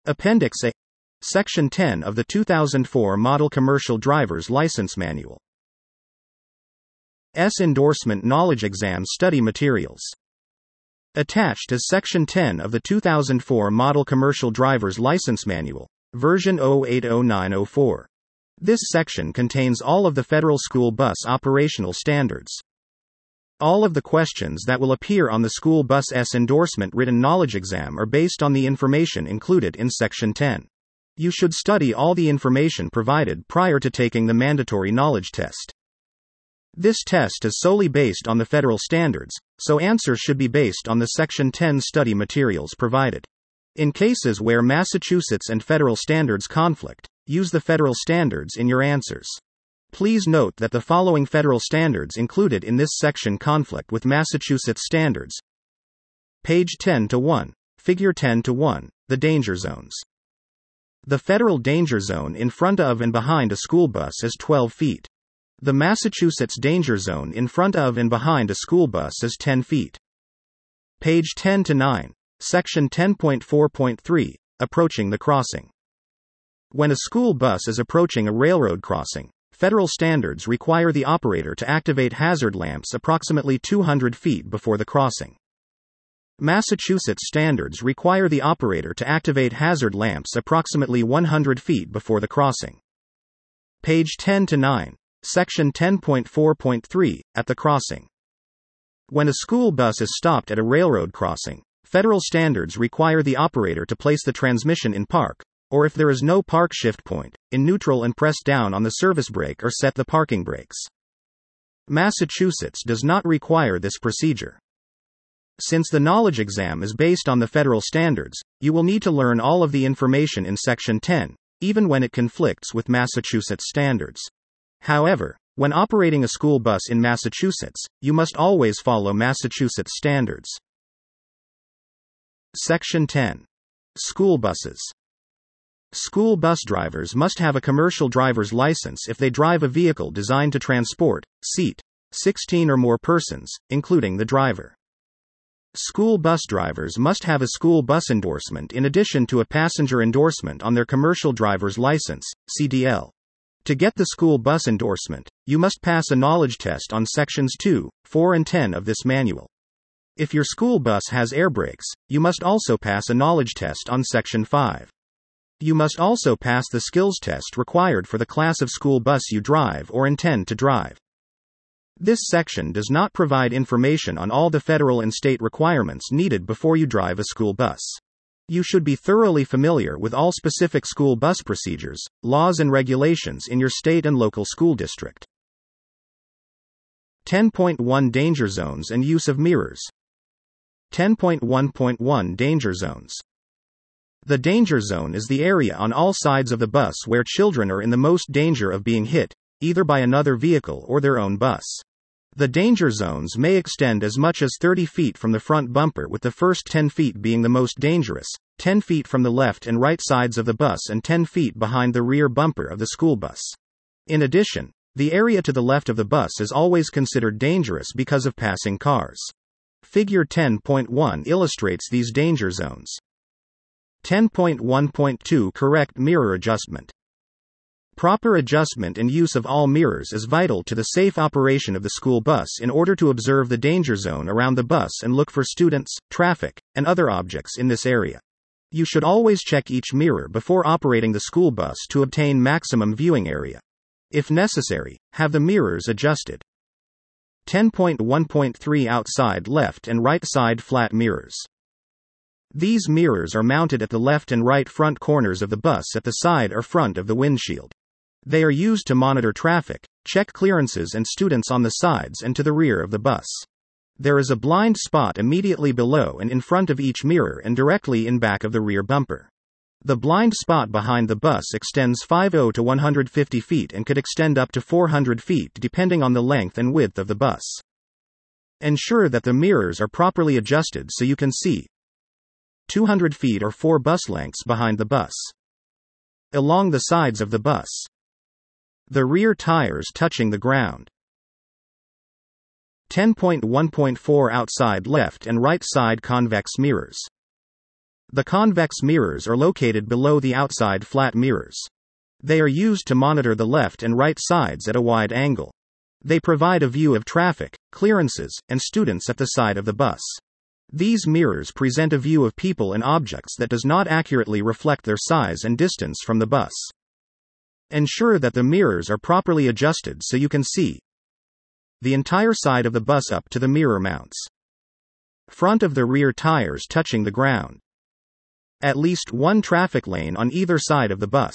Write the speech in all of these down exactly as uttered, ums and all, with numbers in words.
Appendix A. Section ten of the two thousand four Model Commercial Driver's License Manual. S. Endorsement Knowledge Exam Study Materials. Attached is Section ten of the two thousand four Model Commercial Driver's License Manual, version zero eight zero nine zero four. This section contains all of the Federal School Bus operational standards. All of the questions that will appear on the School Bus S Endorsement Written Knowledge Exam are based on the information included in Section ten. You should study all the information provided prior to taking the mandatory knowledge test. This test is solely based on the federal standards, so answers should be based on the Section ten study materials provided. In cases where Massachusetts and federal standards conflict, use the federal standards in your answers. Please note that the following federal standards included in this section conflict with Massachusetts standards. Page ten to one, Figure ten to one, the danger zones. The federal danger zone in front of and behind a school bus is twelve feet. The Massachusetts danger zone in front of and behind a school bus is ten feet. Page ten to nine, Section ten point four point three, Approaching the crossing. When a school bus is approaching a railroad crossing, federal standards require the operator to activate hazard lamps approximately two hundred feet before the crossing. Massachusetts standards require the operator to activate hazard lamps approximately one hundred feet before the crossing. Page ten to nine, Section ten point four point three, At the crossing. When a school bus is stopped at a railroad crossing, federal standards require the operator to place the transmission in park, or if there is no park shift point, in neutral and press down on the service brake or set the parking brakes. Massachusetts does not require this procedure. Since the knowledge exam is based on the federal standards, you will need to learn all of the information in Section ten, even when it conflicts with Massachusetts standards. However, when operating a school bus in Massachusetts, you must always follow Massachusetts standards. Section ten. School buses. School bus drivers must have a commercial driver's license if they drive a vehicle designed to transport, seat, sixteen or more persons, including the driver. School bus drivers must have a school bus endorsement in addition to a passenger endorsement on their commercial driver's license, C D L. To get the school bus endorsement, you must pass a knowledge test on Sections two, four and ten of this manual. If your school bus has air brakes, you must also pass a knowledge test on Section five. You must also pass the skills test required for the class of school bus you drive or intend to drive. This section does not provide information on all the federal and state requirements needed before you drive a school bus. You should be thoroughly familiar with all specific school bus procedures, laws and regulations in your state and local school district. ten point one Danger Zones and Use of Mirrors. ten point one point one Danger Zones. The danger zone is the area on all sides of the bus where children are in the most danger of being hit, either by another vehicle or their own bus. The danger zones may extend as much as thirty feet from the front bumper, with the first ten feet being the most dangerous, ten feet from the left and right sides of the bus and ten feet behind the rear bumper of the school bus. In addition, the area to the left of the bus is always considered dangerous because of passing cars. Figure ten point one illustrates these danger zones. ten point one point two Correct Mirror Adjustment. Proper adjustment and use of all mirrors is vital to the safe operation of the school bus in order to observe the danger zone around the bus and look for students, traffic, and other objects in this area. You should always check each mirror before operating the school bus to obtain maximum viewing area. If necessary, have the mirrors adjusted. ten point one point three Outside left and right side flat mirrors. These mirrors are mounted at the left and right front corners of the bus at the side or front of the windshield. They are used to monitor traffic, check clearances and students on the sides and to the rear of the bus. There is a blind spot immediately below and in front of each mirror and directly in back of the rear bumper. The blind spot behind the bus extends fifty to one hundred fifty feet and could extend up to four hundred feet depending on the length and width of the bus. Ensure that the mirrors are properly adjusted so you can see two hundred feet or four bus lengths behind the bus. Along the sides of the bus. The rear tires touching the ground. ten point one point four Outside left and right side convex mirrors. The convex mirrors are located below the outside flat mirrors. They are used to monitor the left and right sides at a wide angle. They provide a view of traffic, clearances, and students at the side of the bus. These mirrors present a view of people and objects that does not accurately reflect their size and distance from the bus. Ensure that the mirrors are properly adjusted so you can see the entire side of the bus up to the mirror mounts. Front of the rear tires touching the ground. At least one traffic lane on either side of the bus.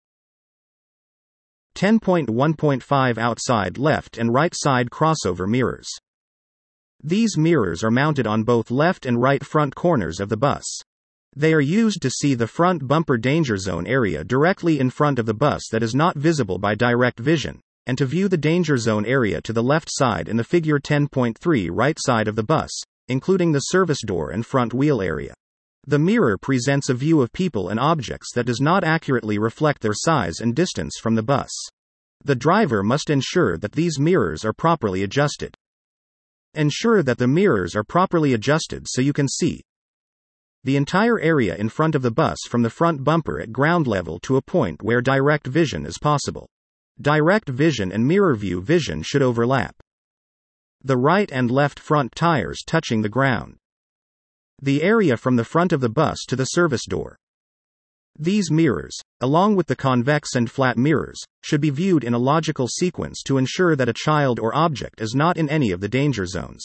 ten point one point five Outside left and right side crossover mirrors. These mirrors are mounted on both left and right front corners of the bus. They are used to see the front bumper danger zone area directly in front of the bus that is not visible by direct vision, and to view the danger zone area to the left side in the figure ten point three right side of the bus, including the service door and front wheel area. The mirror presents a view of people and objects that does not accurately reflect their size and distance from the bus. The driver must ensure that these mirrors are properly adjusted. Ensure that the mirrors are properly adjusted so you can see the entire area in front of the bus from the front bumper at ground level to a point where direct vision is possible. Direct vision and mirror view vision should overlap. The right and left front tires touching the ground. The area from the front of the bus to the service door. These mirrors, along with the convex and flat mirrors, should be viewed in a logical sequence to ensure that a child or object is not in any of the danger zones.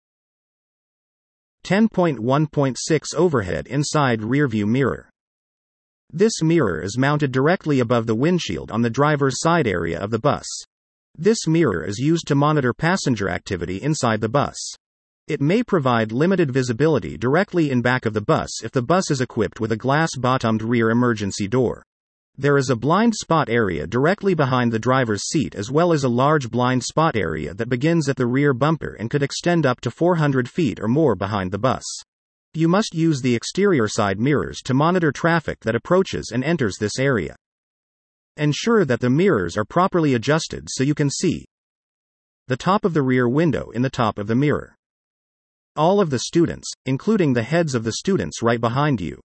ten point one point six Overhead inside rearview mirror. This mirror is mounted directly above the windshield on the driver's side area of the bus. This mirror is used to monitor passenger activity inside the bus. It may provide limited visibility directly in back of the bus if the bus is equipped with a glass-bottomed rear emergency door. There is a blind spot area directly behind the driver's seat as well as a large blind spot area that begins at the rear bumper and could extend up to four hundred feet or more behind the bus. You must use the exterior side mirrors to monitor traffic that approaches and enters this area. Ensure that the mirrors are properly adjusted so you can see the top of the rear window in the top of the mirror. All of the students, including the heads of the students right behind you.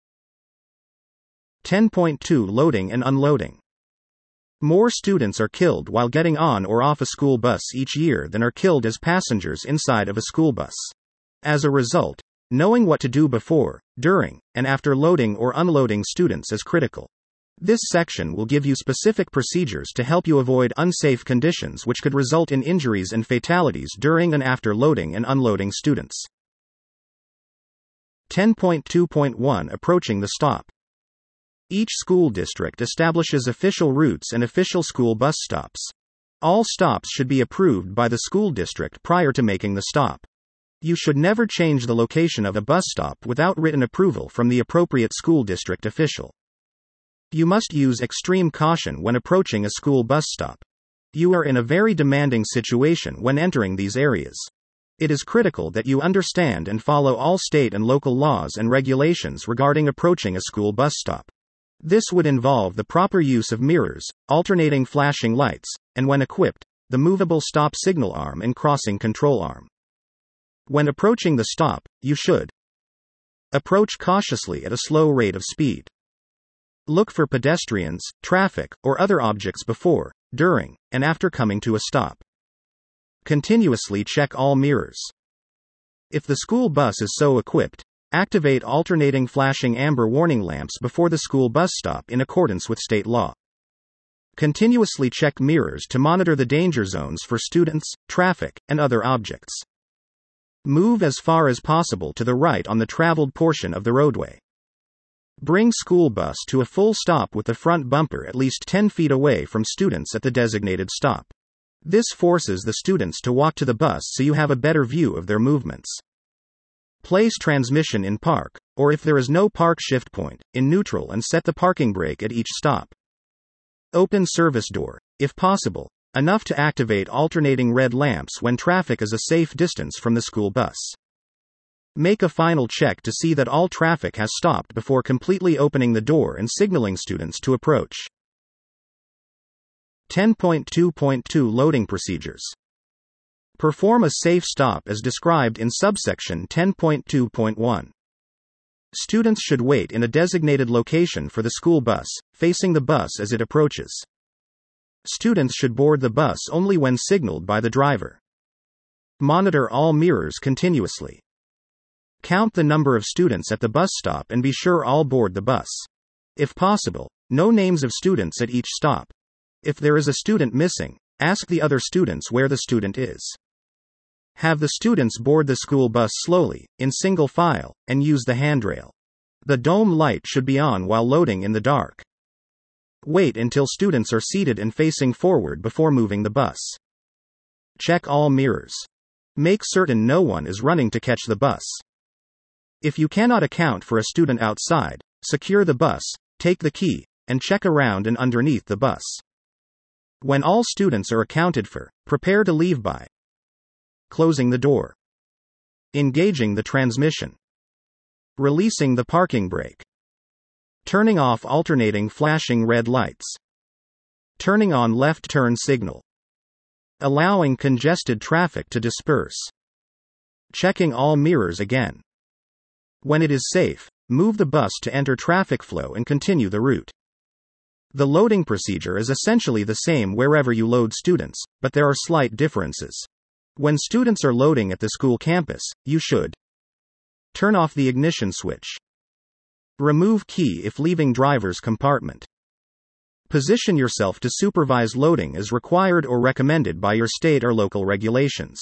ten point two Loading and unloading. More students are killed while getting on or off a school bus each year than are killed as passengers inside of a school bus. As a result, knowing what to do before, during, and after loading or unloading students is critical. This section will give you specific procedures to help you avoid unsafe conditions which could result in injuries and fatalities during and after loading and unloading students. ten point two point one Approaching the stop. Each school district establishes official routes and official school bus stops. All stops should be approved by the school district prior to making the stop. You should never change the location of a bus stop without written approval from the appropriate school district official. You must use extreme caution when approaching a school bus stop. You are in a very demanding situation when entering these areas. It is critical that you understand and follow all state and local laws and regulations regarding approaching a school bus stop. This would involve the proper use of mirrors, alternating flashing lights, and when equipped, the movable stop signal arm and crossing control arm. When approaching the stop, you should approach cautiously at a slow rate of speed. Look for pedestrians, traffic, or other objects before, during, and after coming to a stop. Continuously check all mirrors. If the school bus is so equipped, activate alternating flashing amber warning lamps before the school bus stop in accordance with state law. Continuously check mirrors to monitor the danger zones for students, traffic, and other objects. Move as far as possible to the right on the traveled portion of the roadway. Bring school bus to a full stop with the front bumper at least ten feet away from students at the designated stop. This forces the students to walk to the bus so you have a better view of their movements. Place transmission in park, or if there is no park shift point, in neutral and set the parking brake at each stop. Open service door, if possible, enough to activate alternating red lamps when traffic is a safe distance from the school bus. Make a final check to see that all traffic has stopped before completely opening the door and signaling students to approach. ten point two point two Loading procedures. Perform a safe stop as described in subsection ten point two point one. Students should wait in a designated location for the school bus, facing the bus as it approaches. Students should board the bus only when signaled by the driver. Monitor all mirrors continuously. Count the number of students at the bus stop and be sure all board the bus. If possible, know names of students at each stop. If there is a student missing, ask the other students where the student is. Have the students board the school bus slowly, in single file, and use the handrail. The dome light should be on while loading in the dark. Wait until students are seated and facing forward before moving the bus. Check all mirrors. Make certain no one is running to catch the bus. If you cannot account for a student outside, secure the bus, take the key, and check around and underneath the bus. When all students are accounted for, prepare to leave by closing the door, engaging the transmission, releasing the parking brake, turning off alternating flashing red lights, turning on left turn signal, allowing congested traffic to disperse, checking all mirrors again. When it is safe, move the bus to enter traffic flow and continue the route. The loading procedure is essentially the same wherever you load students, but there are slight differences. When students are loading at the school campus, you should turn off the ignition switch. Remove key if leaving driver's compartment. Position yourself to supervise loading as required or recommended by your state or local regulations.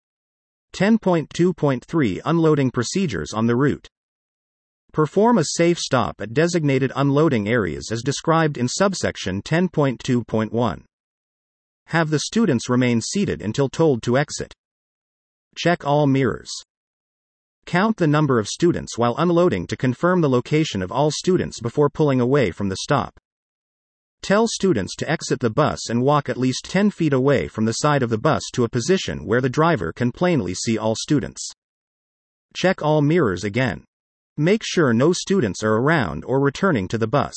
ten point two point three Unloading procedures on the route. Perform a safe stop at designated unloading areas as described in subsection ten point two point one. Have the students remain seated until told to exit. Check all mirrors. Count the number of students while unloading to confirm the location of all students before pulling away from the stop. Tell students to exit the bus and walk at least ten feet away from the side of the bus to a position where the driver can plainly see all students. Check all mirrors again. Make sure no students are around or returning to the bus.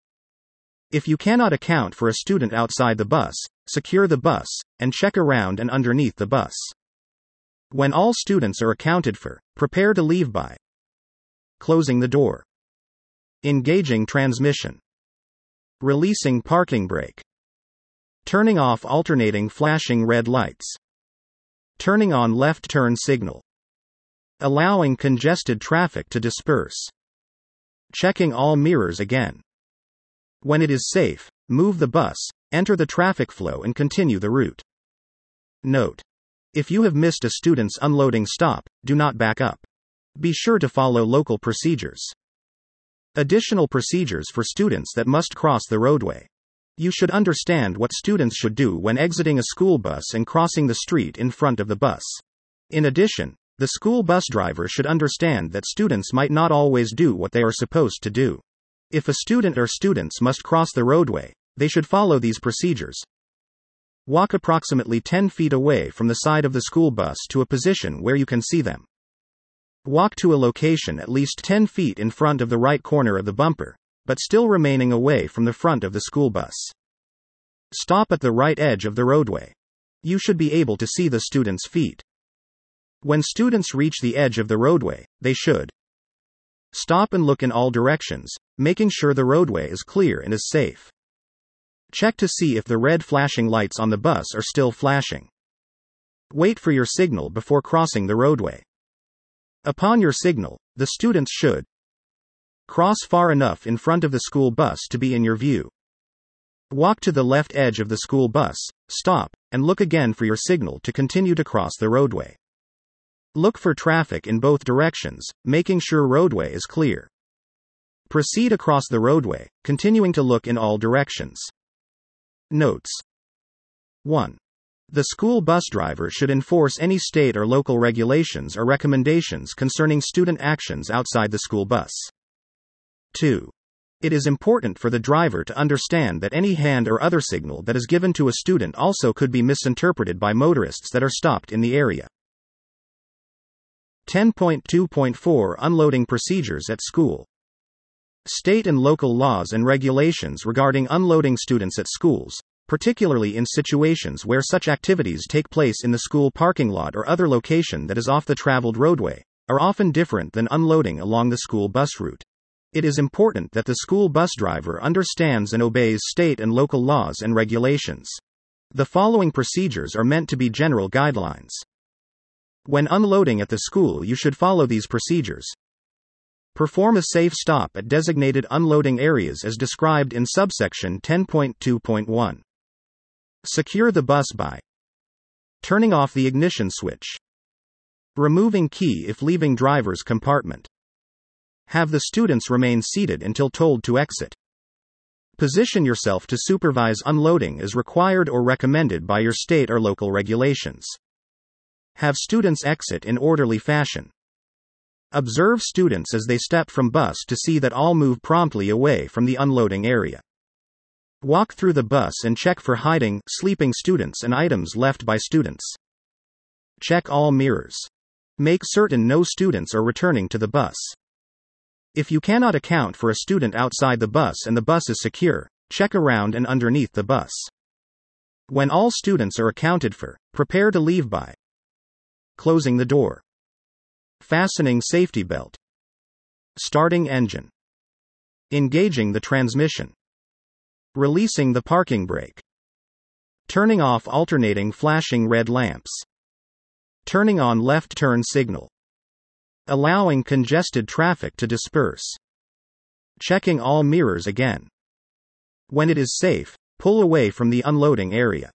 If you cannot account for a student outside the bus, secure the bus, and check around and underneath the bus. When all students are accounted for, prepare to leave by closing the door, engaging transmission, releasing parking brake, turning off alternating flashing red lights, turning on left turn signal, allowing congested traffic to disperse, checking all mirrors again. When it is safe, move the bus, enter the traffic flow and continue the route. Note: if you have missed a student's unloading stop, do not back up. Be sure to follow local procedures. Additional procedures for students that must cross the roadway. You should understand what students should do when exiting a school bus and crossing the street in front of the bus. In addition, the school bus driver should understand that students might not always do what they are supposed to do. If a student or students must cross the roadway, they should follow these procedures. Walk approximately ten feet away from the side of the school bus to a position where you can see them. Walk to a location at least ten feet in front of the right corner of the bumper, but still remaining away from the front of the school bus. Stop at the right edge of the roadway. You should be able to see the students' feet. When students reach the edge of the roadway, they should stop and look in all directions, making sure the roadway is clear and is safe. Check to see if the red flashing lights on the bus are still flashing. Wait for your signal before crossing the roadway. Upon your signal, the students should cross far enough in front of the school bus to be in your view. Walk to the left edge of the school bus, stop, and look again for your signal to continue to cross the roadway. Look for traffic in both directions, making sure roadway is clear. Proceed across the roadway, continuing to look in all directions. Notes: one. The school bus driver should enforce any state or local regulations or recommendations concerning student actions outside the school bus. two. It is important for the driver to understand that any hand or other signal that is given to a student also could be misinterpreted by motorists that are stopped in the area. ten point two point four Unloading procedures at school. State and local laws and regulations regarding unloading students at schools, particularly in situations where such activities take place in the school parking lot or other location that is off the traveled roadway, are often different than unloading along the school bus route. It is important that the school bus driver understands and obeys state and local laws and regulations. The following procedures are meant to be general guidelines. When unloading at the school, you should follow these procedures. Perform a safe stop at designated unloading areas as described in subsection ten point two point one. Secure the bus by turning off the ignition switch. Removing key if leaving driver's compartment. Have the students remain seated until told to exit. Position yourself to supervise unloading as required or recommended by your state or local regulations. Have students exit in orderly fashion. Observe students as they step from bus to see that all move promptly away from the unloading area. Walk through the bus and check for hiding, sleeping students and items left by students. Check all mirrors. Make certain no students are returning to the bus. If you cannot account for a student outside the bus and the bus is secure, check around and underneath the bus. When all students are accounted for, prepare to leave by closing the door, fastening safety belt, starting engine, engaging the transmission, releasing the parking brake, turning off alternating flashing red lamps, turning on left turn signal, allowing congested traffic to disperse, checking all mirrors again. When it is safe, pull away from the unloading area.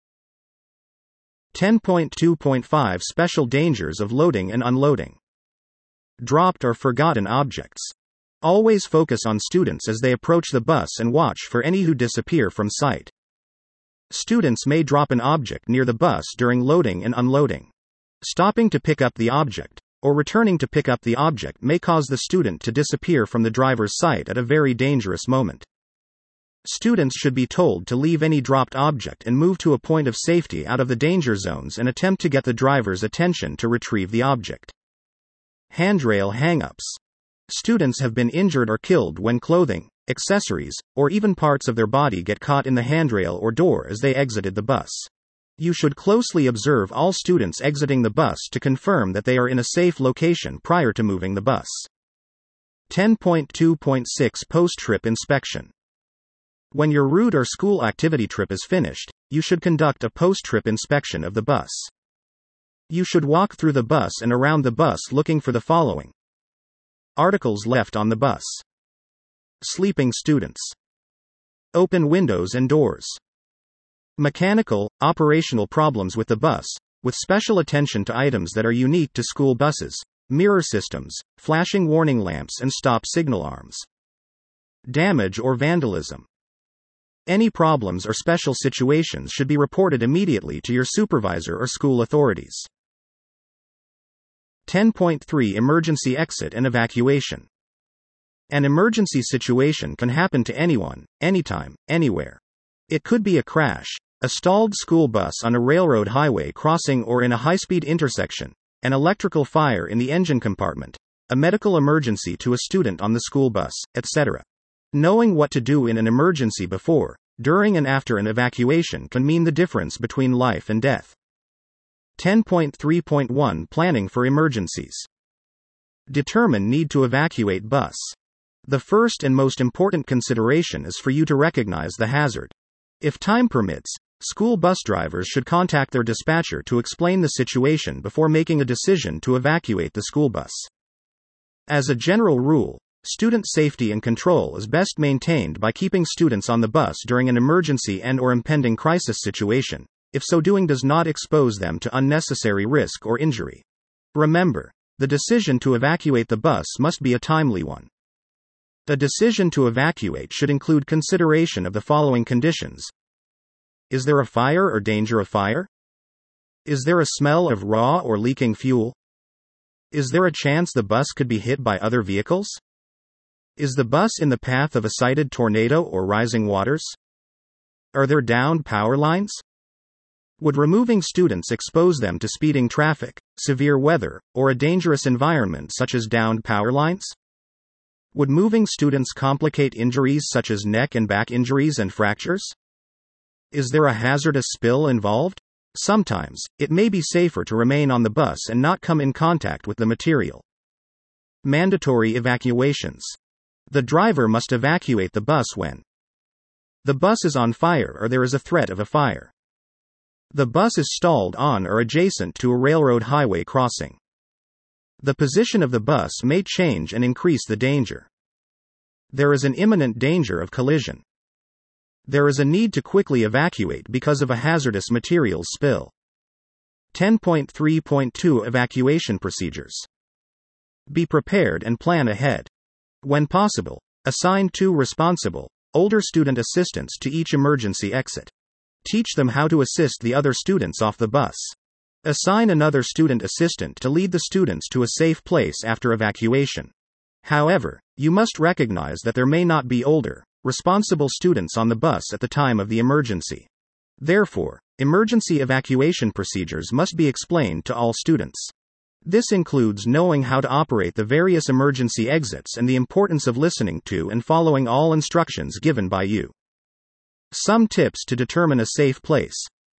ten point two point five Special dangers of loading and unloading. Dropped or forgotten objects. Always focus on students as they approach the bus and watch for any who disappear from sight. Students may drop an object near the bus during loading and unloading. Stopping to pick up the object, or returning to pick up the object may cause the student to disappear from the driver's sight at a very dangerous moment. Students should be told to leave any dropped object and move to a point of safety out of the danger zones and attempt to get the driver's attention to retrieve the object. Handrail hang-ups. Students have been injured or killed when clothing, accessories, or even parts of their body get caught in the handrail or door as they exited the bus. You should closely observe all students exiting the bus to confirm that they are in a safe location prior to moving the bus. ten point two point six Post-trip inspection. When your route or school activity trip is finished, you should conduct a post-trip inspection of the bus. You should walk through the bus and around the bus looking for the following: articles left on the bus, sleeping students, open windows and doors, mechanical, operational problems with the bus, with special attention to items that are unique to school buses, mirror systems, flashing warning lamps and stop signal arms, damage or vandalism. Any problems or special situations should be reported immediately to your supervisor or school authorities. ten point three Emergency exit and evacuation. An emergency situation can happen to anyone, anytime, anywhere. It could be a crash, a stalled school bus on a railroad highway crossing or in a high-speed intersection, an electrical fire in the engine compartment, a medical emergency to a student on the school bus, et cetera. Knowing what to do in an emergency before, during and after an evacuation can mean the difference between life and death. ten point three point one Planning for emergencies. Determine need to evacuate bus. The first and most important consideration is for you to recognize the hazard. If time permits, school bus drivers should contact their dispatcher to explain the situation before making a decision to evacuate the school bus. As a general rule, student safety and control is best maintained by keeping students on the bus during an emergency and or impending crisis situation, if so doing does not expose them to unnecessary risk or injury. Remember, the decision to evacuate the bus must be a timely one. A decision to evacuate should include consideration of the following conditions. Is there a fire or danger of fire? Is there a smell of raw or leaking fuel? Is there a chance the bus could be hit by other vehicles? Is the bus in the path of a cited tornado or rising waters? Are there downed power lines? Would removing students expose them to speeding traffic, severe weather, or a dangerous environment such as downed power lines? Would moving students complicate injuries such as neck and back injuries and fractures? Is there a hazardous spill involved? Sometimes, it may be safer to remain on the bus and not come in contact with the material. Mandatory evacuations. The driver must evacuate the bus when the bus is on fire or there is a threat of a fire. The bus is stalled on or adjacent to a railroad highway crossing. The position of the bus may change and increase the danger. There is an imminent danger of collision. There is a need to quickly evacuate because of a hazardous materials spill. ten point three point two Evacuation procedures. Be prepared and plan ahead. When possible, assign two responsible, older student assistants to each emergency exit. Teach them how to assist the other students off the bus. Assign another student assistant to lead the students to a safe place after evacuation. However, you must recognize that there may not be older, responsible students on the bus at the time of the emergency. Therefore, emergency evacuation procedures must be explained to all students. This includes knowing how to operate the various emergency exits and the importance of listening to and following all instructions given by you. Some tips to determine a safe place.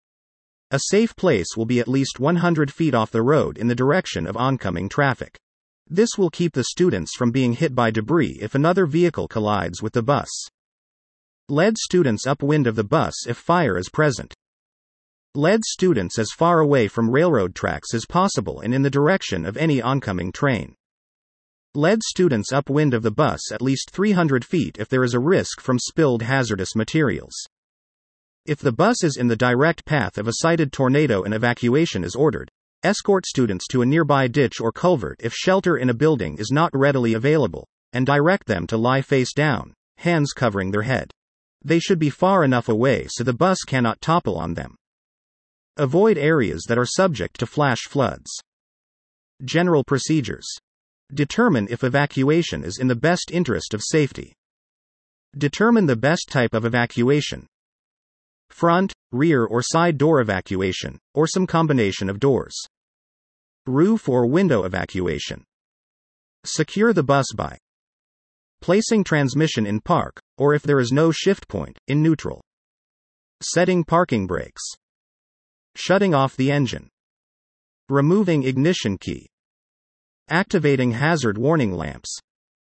A safe place will be at least one hundred feet off the road in the direction of oncoming traffic. This will keep the students from being hit by debris if another vehicle collides with the bus. Lead students upwind of the bus if fire is present. Lead students as far away from railroad tracks as possible and in the direction of any oncoming train. Lead students upwind of the bus at least three hundred feet if there is a risk from spilled hazardous materials. If the bus is in the direct path of a cited tornado and evacuation is ordered, escort students to a nearby ditch or culvert if shelter in a building is not readily available, and direct them to lie face down, hands covering their head. They should be far enough away so the bus cannot topple on them. Avoid areas that are subject to flash floods. General procedures. Determine if evacuation is in the best interest of safety. Determine the best type of evacuation. Front, rear or side door evacuation, or some combination of doors. Roof or window evacuation. Secure the bus by placing transmission in park, or if there is no shift point, in neutral. Setting parking brakes. Shutting off the engine. Removing ignition key. Activating hazard warning lamps.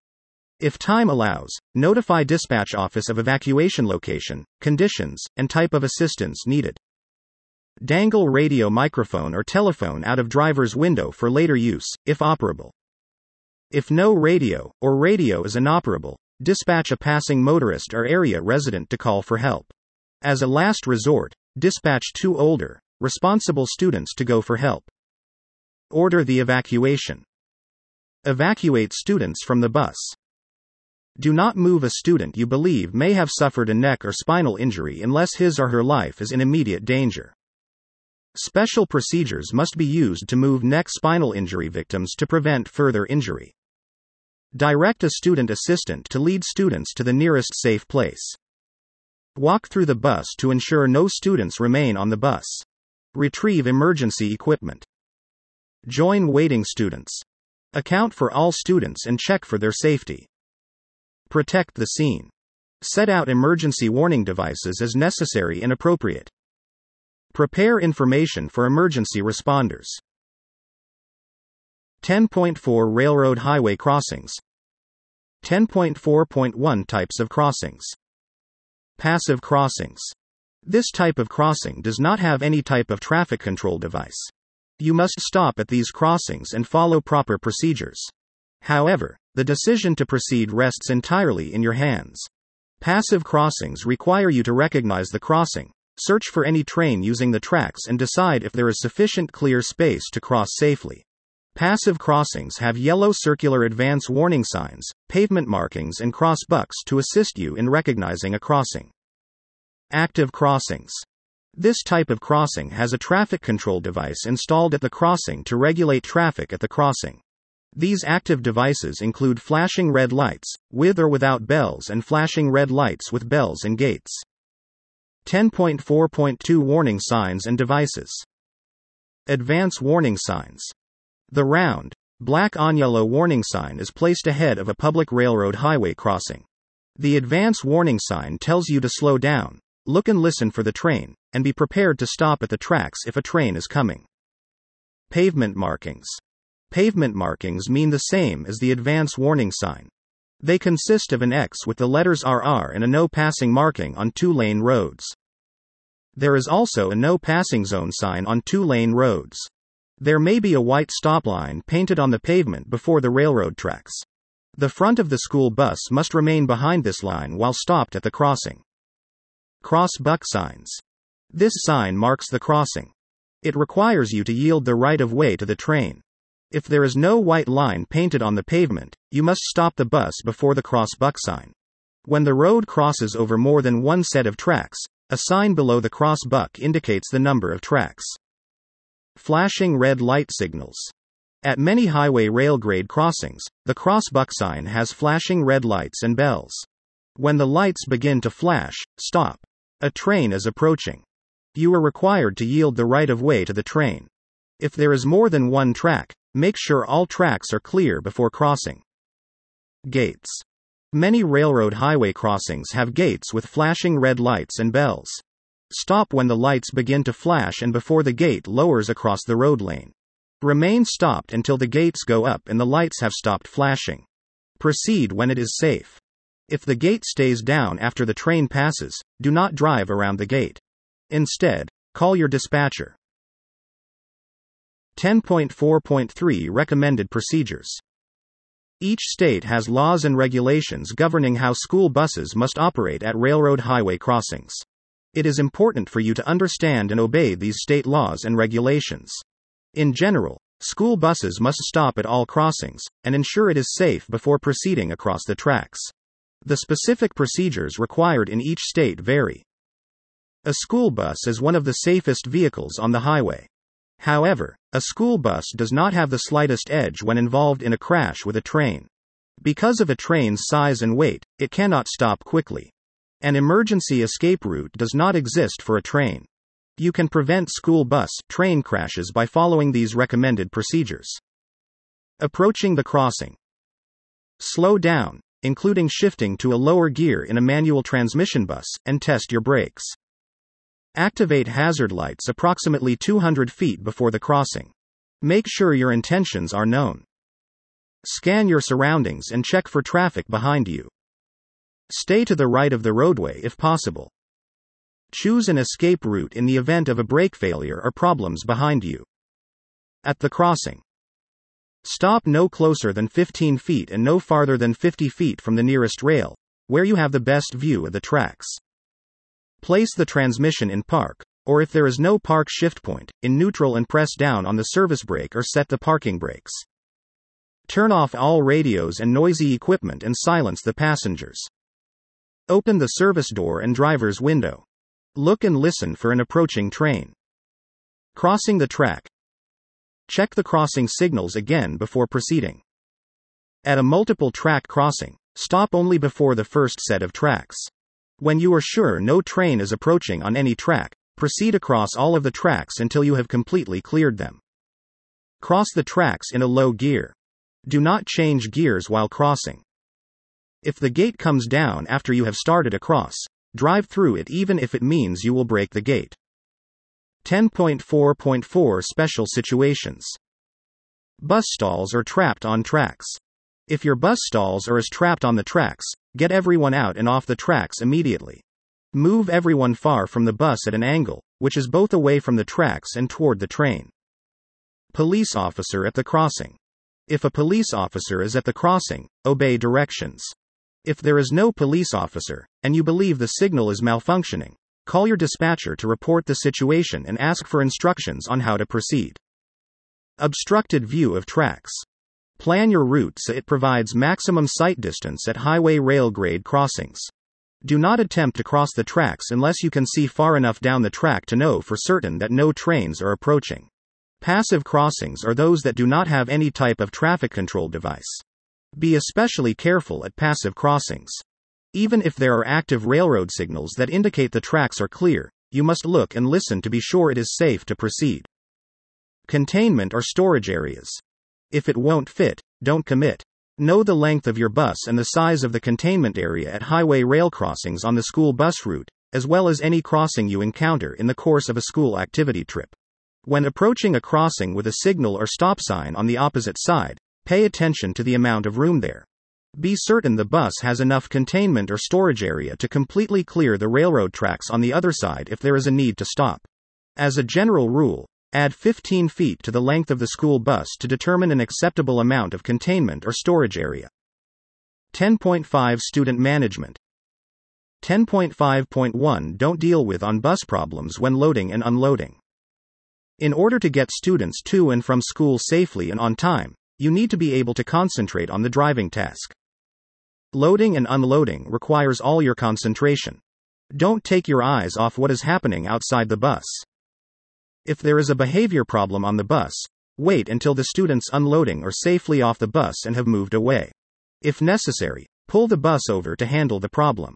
If time allows, notify dispatch office of evacuation location, conditions, and type of assistance needed. Dangle radio microphone or telephone out of driver's window for later use, if operable. If no radio, or radio is inoperable, dispatch a passing motorist or area resident to call for help. As a last resort, dispatch two older, responsible students to go for help. Order the evacuation. Evacuate students from the bus. Do not move a student you believe may have suffered a neck or spinal injury unless his or her life is in immediate danger. Special procedures must be used to move neck spinal injury victims to prevent further injury. Direct a student assistant to lead students to the nearest safe place. Walk through the bus to ensure no students remain on the bus. Retrieve emergency equipment. Join waiting students. Account for all students and check for their safety. Protect the scene. Set out emergency warning devices as necessary and appropriate. Prepare information for emergency responders. ten point four Railroad highway crossings. ten point four point one Types of crossings. Passive crossings. This type of crossing does not have any type of traffic control device. You must stop at these crossings and follow proper procedures. However, the decision to proceed rests entirely in your hands. Passive crossings require you to recognize the crossing, search for any train using the tracks and decide if there is sufficient clear space to cross safely. Passive crossings have yellow circular advance warning signs, pavement markings and cross bucks to assist you in recognizing a crossing. Active crossings. This type of crossing has a traffic control device installed at the crossing to regulate traffic at the crossing. These active devices include flashing red lights, with or without bells, and flashing red lights with bells and gates. ten point four point two Warning signs and devices. Advance warning signs. The round, black on yellow warning sign is placed ahead of a public railroad highway crossing. The advance warning sign tells you to slow down, look and listen for the train, and be prepared to stop at the tracks if a train is coming. Pavement markings. Pavement markings mean the same as the advance warning sign. They consist of an X with the letters R R and a no passing marking on two-lane roads. There is also a no passing zone sign on two-lane roads. There may be a white stop line painted on the pavement before the railroad tracks. The front of the school bus must remain behind this line while stopped at the crossing. Cross buck signs. This sign marks the crossing. It requires you to yield the right of way to the train. If there is no white line painted on the pavement, you must stop the bus before the cross buck sign. When the road crosses over more than one set of tracks, a sign below the cross buck indicates the number of tracks. Flashing red light signals. At many highway rail grade crossings, the cross buck sign has flashing red lights and bells. When the lights begin to flash, stop. A train is approaching. You are required to yield the right of way to the train. If there is more than one track, make sure all tracks are clear before crossing. Gates. Many railroad highway crossings have gates with flashing red lights and bells. Stop when the lights begin to flash and before the gate lowers across the road lane. Remain stopped until the gates go up and the lights have stopped flashing. Proceed when it is safe. If the gate stays down after the train passes, do not drive around the gate. Instead, call your dispatcher. ten point four point three Recommended Procedures. Each state has laws and regulations governing how school buses must operate at railroad highway crossings. It is important for you to understand and obey these state laws and regulations. In general, school buses must stop at all crossings and ensure it is safe before proceeding across the tracks. The specific procedures required in each state vary. A school bus is one of the safest vehicles on the highway. However, a school bus does not have the slightest edge when involved in a crash with a train. Because of a train's size and weight, it cannot stop quickly. An emergency escape route does not exist for a train. You can prevent school bus train crashes by following these recommended procedures. Approaching the crossing. Slow down, including shifting to a lower gear in a manual transmission bus, and test your brakes. Activate hazard lights approximately two hundred feet before the crossing. Make sure your intentions are known. Scan your surroundings and check for traffic behind you. Stay to the right of the roadway if possible. Choose an escape route in the event of a brake failure or problems behind you. At the crossing. Stop no closer than fifteen feet and no farther than fifty feet from the nearest rail, where you have the best view of the tracks. Place the transmission in park, or if there is no park shift point, in neutral and press down on the service brake or set the parking brakes. Turn off all radios and noisy equipment and silence the passengers. Open the service door and driver's window. Look and listen for an approaching train. Crossing the track. Check the crossing signals again before proceeding. At a multiple track crossing, stop only before the first set of tracks. When you are sure no train is approaching on any track, proceed across all of the tracks until you have completely cleared them. Cross the tracks in a low gear. Do not change gears while crossing. If the gate comes down after you have started across, drive through it even if it means you will break the gate. ten point four point four Special Situations. Bus stalls are trapped on tracks. If your bus stalls are as trapped on the tracks, get everyone out and off the tracks immediately. Move everyone far from the bus at an angle, which is both away from the tracks and toward the train. Police officer at the crossing. If a police officer is at the crossing, obey directions. If there is no police officer, and you believe the signal is malfunctioning, call your dispatcher to report the situation and ask for instructions on how to proceed. Obstructed view of tracks. Plan your route so it provides maximum sight distance at highway rail grade crossings. Do not attempt to cross the tracks unless you can see far enough down the track to know for certain that no trains are approaching. Passive crossings are those that do not have any type of traffic control device. Be especially careful at passive crossings. Even if there are active railroad signals that indicate the tracks are clear, you must look and listen to be sure it is safe to proceed. Containment or storage areas. If it won't fit, don't commit. Know the length of your bus and the size of the containment area at highway rail crossings on the school bus route, as well as any crossing you encounter in the course of a school activity trip. When approaching a crossing with a signal or stop sign on the opposite side, pay attention to the amount of room there. Be certain the bus has enough containment or storage area to completely clear the railroad tracks on the other side if there is a need to stop. As a general rule, add fifteen feet to the length of the school bus to determine an acceptable amount of containment or storage area. ten point five Student Management. ten point five point one Don't deal with on-bus problems when loading and unloading. In order to get students to and from school safely and on time, you need to be able to concentrate on the driving task. Loading and unloading requires all your concentration. Don't take your eyes off what is happening outside the bus. If there is a behavior problem on the bus, wait until the students unloading are safely off the bus and have moved away. If necessary, pull the bus over to handle the problem.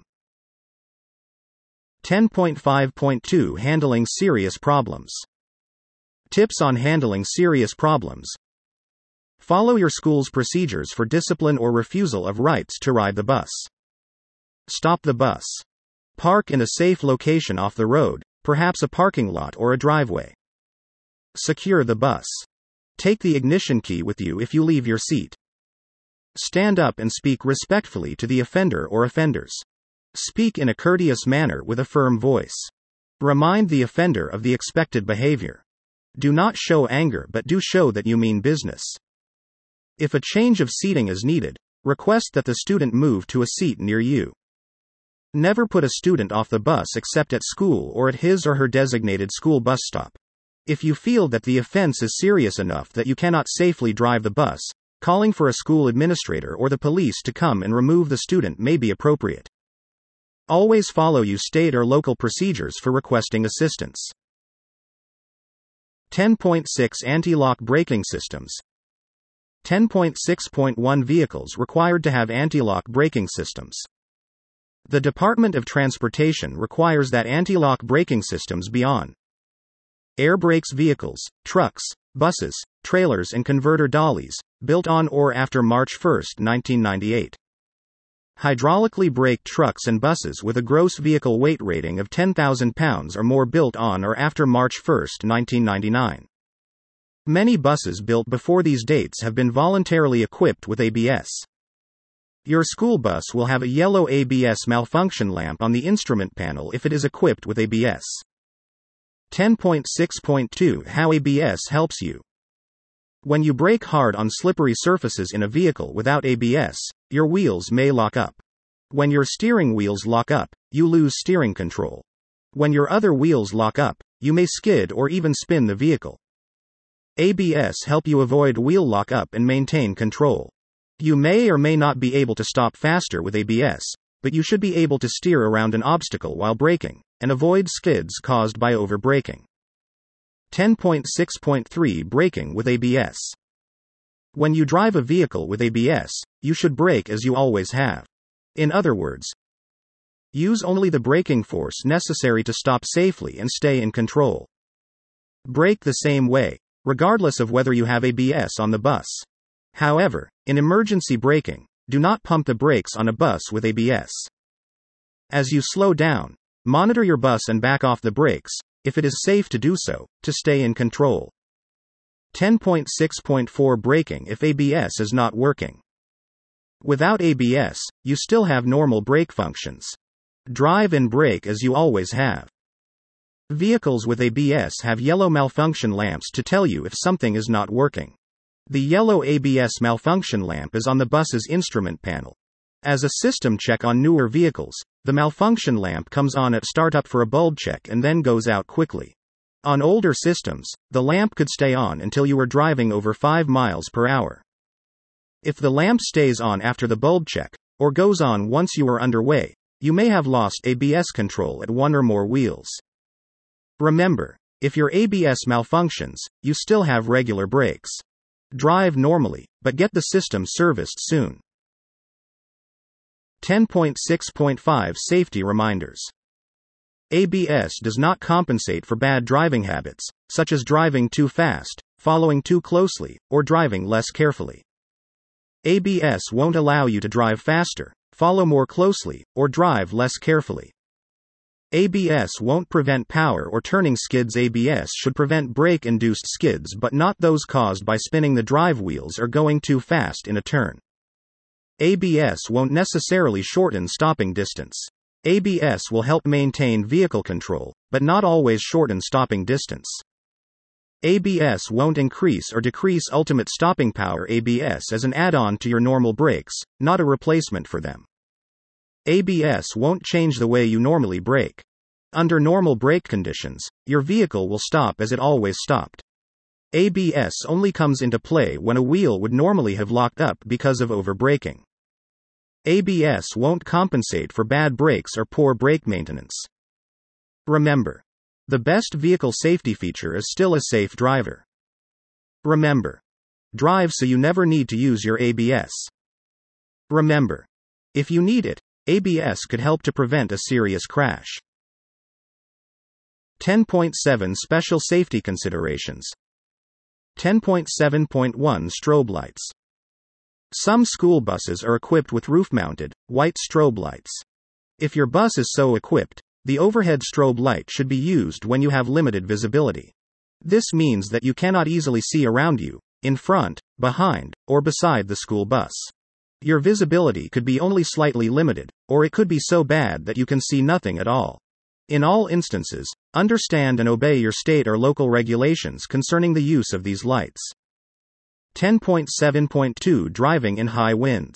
ten point five point two Handling serious problems. Tips on handling serious problems. Follow your school's procedures for discipline or refusal of rights to ride the bus. Stop the bus. Park in a safe location off the road, perhaps a parking lot or a driveway. Secure the bus. Take the ignition key with you if you leave your seat. Stand up and speak respectfully to the offender or offenders. Speak in a courteous manner with a firm voice. Remind the offender of the expected behavior. Do not show anger but do show that you mean business. If a change of seating is needed, request that the student move to a seat near you. Never put a student off the bus except at school or at his or her designated school bus stop. If you feel that the offense is serious enough that you cannot safely drive the bus, calling for a school administrator or the police to come and remove the student may be appropriate. Always follow your state or local procedures for requesting assistance. ten point six Anti-lock braking systems. ten point six point one Vehicles required to have anti-lock braking systems. The Department of Transportation requires that anti-lock braking systems be on air brakes vehicles, trucks, buses, trailers and converter dollies, built on or after March first, nineteen ninety-eight. Hydraulically braked trucks and buses with a gross vehicle weight rating of ten thousand pounds or more built on or after March first, nineteen ninety-nine. Many buses built before these dates have been voluntarily equipped with A B S. Your school bus will have a yellow A B S malfunction lamp on the instrument panel if it is equipped with A B S. ten point six point two How A B S helps you. When you brake hard on slippery surfaces in a vehicle without A B S, your wheels may lock up. When your steering wheels lock up, you lose steering control. When your other wheels lock up, you may skid or even spin the vehicle. A B S help you avoid wheel lock up and maintain control. You may or may not be able to stop faster with A B S, but you should be able to steer around an obstacle while braking, and avoid skids caused by over-braking. ten point six point three Braking with A B S. When you drive a vehicle with A B S, you should brake as you always have. In other words, use only the braking force necessary to stop safely and stay in control. Brake the same way, regardless of whether you have A B S on the bus. However, in emergency braking, do not pump the brakes on a bus with A B S. As you slow down, monitor your bus and back off the brakes, if it is safe to do so, to stay in control. ten point six point four Braking if A B S is not working. Without A B S, you still have normal brake functions. Drive and brake as you always have. Vehicles with A B S have yellow malfunction lamps to tell you if something is not working. The yellow A B S malfunction lamp is on the bus's instrument panel. As a system check on newer vehicles, the malfunction lamp comes on at startup for a bulb check and then goes out quickly. On older systems, the lamp could stay on until you were driving over five miles per hour. If the lamp stays on after the bulb check, or goes on once you are underway, you may have lost A B S control at one or more wheels. Remember, if your A B S malfunctions, you still have regular brakes. Drive normally, but get the system serviced soon. ten point six point five Safety Reminders. A B S does not compensate for bad driving habits, such as driving too fast, following too closely, or driving less carefully. A B S won't allow you to drive faster, follow more closely, or drive less carefully. A B S won't prevent power or turning skids. A B S should prevent brake-induced skids but not those caused by spinning the drive wheels or going too fast in a turn. A B S won't necessarily shorten stopping distance. A B S will help maintain vehicle control, but not always shorten stopping distance. A B S won't increase or decrease ultimate stopping power. A B S is an add-on to your normal brakes, not a replacement for them. A B S won't change the way you normally brake. Under normal brake conditions, your vehicle will stop as it always stopped. A B S only comes into play when a wheel would normally have locked up because of over-braking. A B S won't compensate for bad brakes or poor brake maintenance. Remember, the best vehicle safety feature is still a safe driver. Remember, drive so you never need to use your A B S. Remember, if you need it, A B S could help to prevent a serious crash. ten point seven Special Safety Considerations. ten point seven point one Strobe lights. Some school buses are equipped with roof-mounted, white strobe lights. If your bus is so equipped, the overhead strobe light should be used when you have limited visibility. This means that you cannot easily see around you, in front, behind, or beside the school bus. Your visibility could be only slightly limited, or it could be so bad that you can see nothing at all. In all instances, understand and obey your state or local regulations concerning the use of these lights. ten point seven point two Driving in high winds.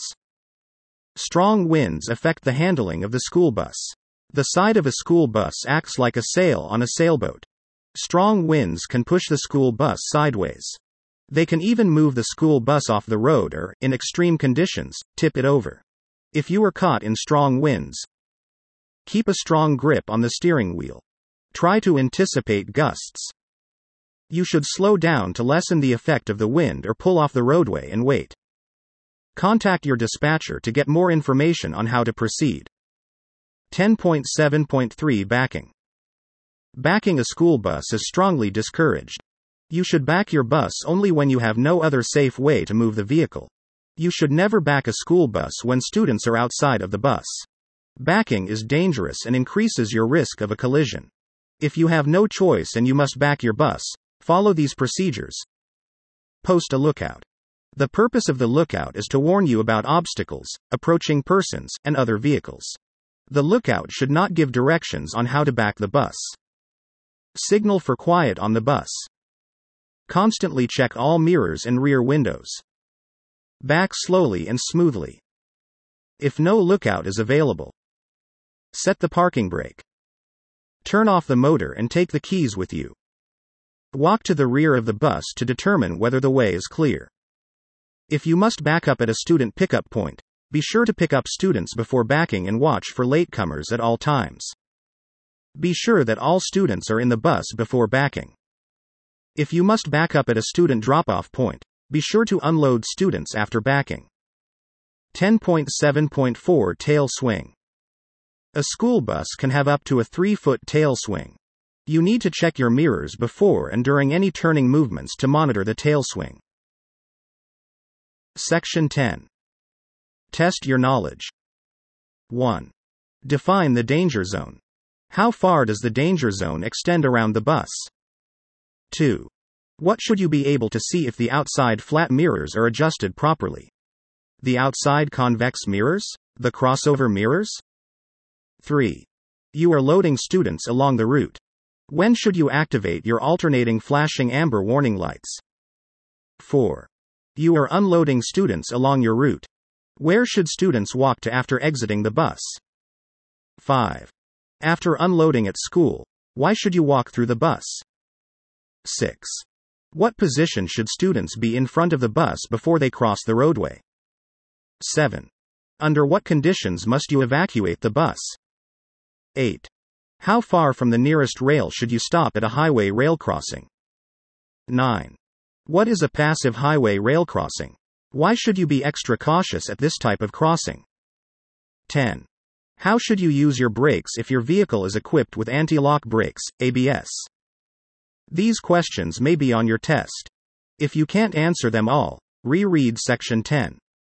Strong winds affect the handling of the school bus. The side of a school bus acts like a sail on a sailboat. Strong winds can push the school bus sideways. They can even move the school bus off the road or, in extreme conditions, tip it over. If you are caught in strong winds, keep a strong grip on the steering wheel. Try to anticipate gusts. You should slow down to lessen the effect of the wind or pull off the roadway and wait. Contact your dispatcher to get more information on how to proceed. ten point seven point three Backing. Backing a school bus is strongly discouraged. You should back your bus only when you have no other safe way to move the vehicle. You should never back a school bus when students are outside of the bus. Backing is dangerous and increases your risk of a collision. If you have no choice and you must back your bus, follow these procedures. Post a lookout. The purpose of the lookout is to warn you about obstacles, approaching persons, and other vehicles. The lookout should not give directions on how to back the bus. Signal for quiet on the bus. Constantly check all mirrors and rear windows. Back slowly and smoothly. If no lookout is available, set the parking brake. Turn off the motor and take the keys with you. Walk to the rear of the bus to determine whether the way is clear. If you must back up at a student pickup point, be sure to pick up students before backing and watch for latecomers at all times. Be sure that all students are in the bus before backing. If you must back up at a student drop-off point, be sure to unload students after backing. ten point seven point four Tail swing. A school bus can have up to a three-foot tail swing. You need to check your mirrors before and during any turning movements to monitor the tail swing. Section ten. Test your knowledge. one. Define the danger zone. How far does the danger zone extend around the bus? two. What should you be able to see if the outside flat mirrors are adjusted properly? The outside convex mirrors? The crossover mirrors? three. You are loading students along the route. When should you activate your alternating flashing amber warning lights? four. You are unloading students along your route. Where should students walk to after exiting the bus? five. After unloading at school, why should you walk through the bus? six. What position should students be in front of the bus before they cross the roadway? seven. Under what conditions must you evacuate the bus? eight. How far from the nearest rail should you stop at a highway rail crossing? nine. What is a passive highway rail crossing? Why should you be extra cautious at this type of crossing? ten. How should you use your brakes if your vehicle is equipped with anti-lock brakes, A B S? These questions may be on your test. If you can't answer them all, reread Section ten.